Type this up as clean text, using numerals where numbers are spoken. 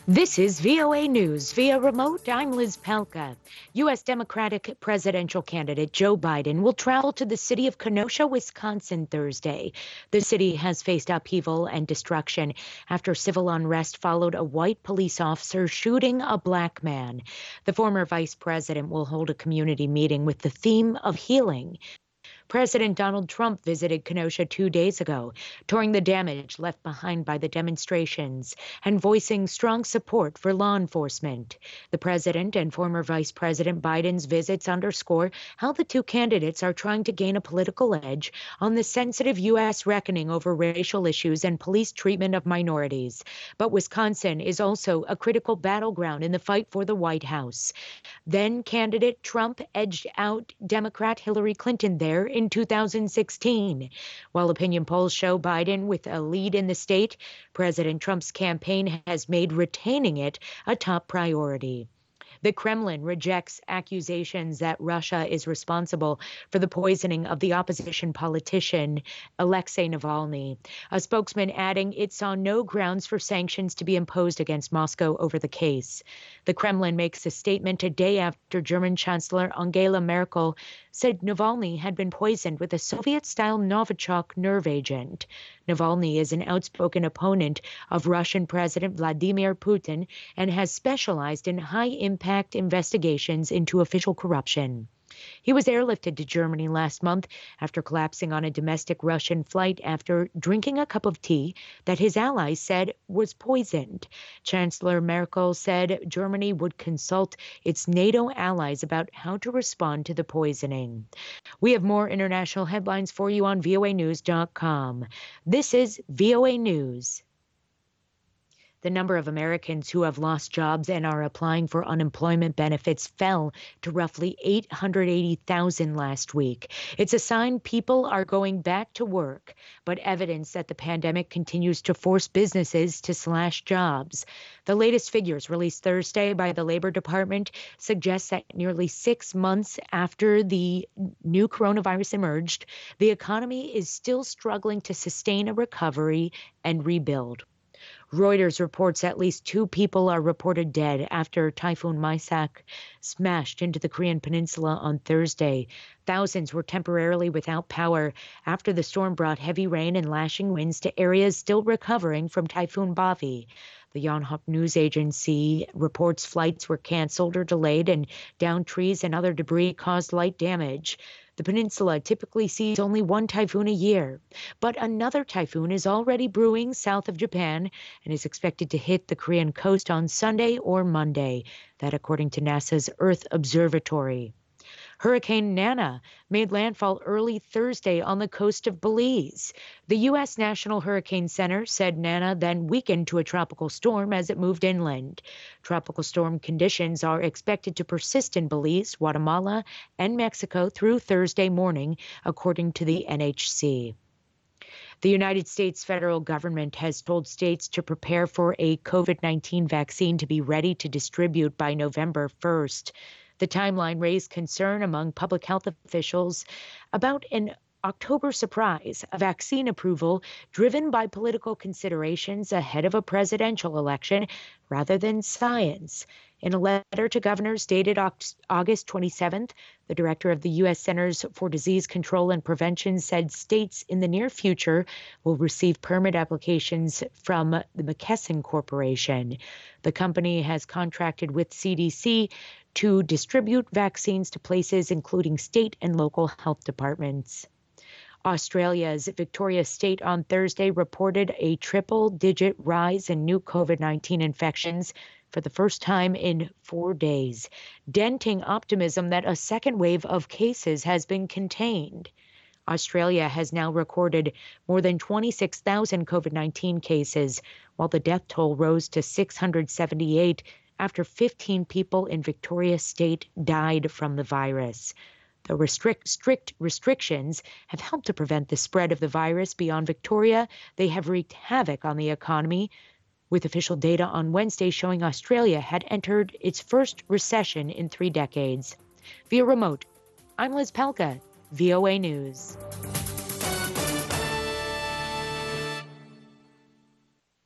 This is VOA News via remote. I'm Liz Palka. U.S. Democratic presidential candidate Joe Biden will travel to the city of Kenosha, Wisconsin, Thursday. The city has faced upheaval and destruction after civil unrest followed a white police officer shooting a black man. The former vice president will hold a community meeting with the theme of healing. President Donald Trump visited Kenosha 2 days ago, touring the damage left behind by the demonstrations and voicing strong support for law enforcement. The president and former Vice President Biden's visits underscore how the two candidates are trying to gain a political edge on the sensitive U.S. reckoning over racial issues and police treatment of minorities. But Wisconsin is also a critical battleground in the fight for the White House. Then candidate Trump edged out Democrat Hillary Clinton there in 2016. While opinion polls show Biden with a lead in the state, President Trump's campaign has made retaining it a top priority. The Kremlin rejects accusations that Russia is responsible for the poisoning of the opposition politician Alexei Navalny. A spokesman adding it saw no grounds for sanctions to be imposed against Moscow over the case. The Kremlin makes a statement a day after German Chancellor Angela Merkel said Navalny had been poisoned with a Soviet-style Novichok nerve agent. Navalny is an outspoken opponent of Russian President Vladimir Putin and has specialized in high-impact investigations into official corruption. He was airlifted to Germany last month after collapsing on a domestic Russian flight after drinking a cup of tea that his allies said was poisoned. Chancellor Merkel said Germany would consult its NATO allies about how to respond to the poisoning. We have more international headlines for you on voanews.com. This is VOA News. The number of Americans who have lost jobs and are applying for unemployment benefits fell to roughly 880,000 last week. It's a sign people are going back to work, but evidence that the pandemic continues to force businesses to slash jobs. The latest figures released Thursday by the Labor Department suggest that nearly 6 months after the new coronavirus emerged, the economy is still struggling to sustain a recovery and rebuild. Reuters reports at least 2 people are reported dead after Typhoon Maisak smashed into the Korean peninsula on Thursday. Thousands were temporarily without power after the storm brought heavy rain and lashing winds to areas still recovering from Typhoon Bavi. The Yonhap News Agency reports flights were canceled or delayed and downed trees and other debris caused light damage. The peninsula typically sees only one typhoon a year, but another typhoon is already brewing south of Japan and is expected to hit the Korean coast on Sunday or Monday. That according to NASA's Earth Observatory. Hurricane Nana made landfall early Thursday on the coast of Belize. The U.S. National Hurricane Center said Nana then weakened to a tropical storm as it moved inland. Tropical storm conditions are expected to persist in Belize, Guatemala, and Mexico through Thursday morning, according to the NHC. The United States federal government has told states to prepare for a COVID-19 vaccine to be ready to distribute by November 1st. The timeline raised concern among public health officials about an October surprise, a vaccine approval driven by political considerations ahead of a presidential election rather than science. In a letter to governors dated August 27th, the director of the U.S. Centers for Disease Control and Prevention said states in the near future will receive permit applications from the McKesson Corporation. The company has contracted with CDC to distribute vaccines to places including state and local health departments. Australia's Victoria State on Thursday reported a triple-digit rise in new COVID-19 infections for the first time in 4 days, denting optimism that a second wave of cases has been contained. Australia has now recorded more than 26,000 COVID-19 cases, while the death toll rose to 678 after 15 people in Victoria State died from the virus. The strict restrictions have helped to prevent the spread of the virus beyond Victoria. They have wreaked havoc on the economy, with official data on Wednesday showing Australia had entered its first recession in 3 decades. Via remote, I'm Liz Palka, VOA News.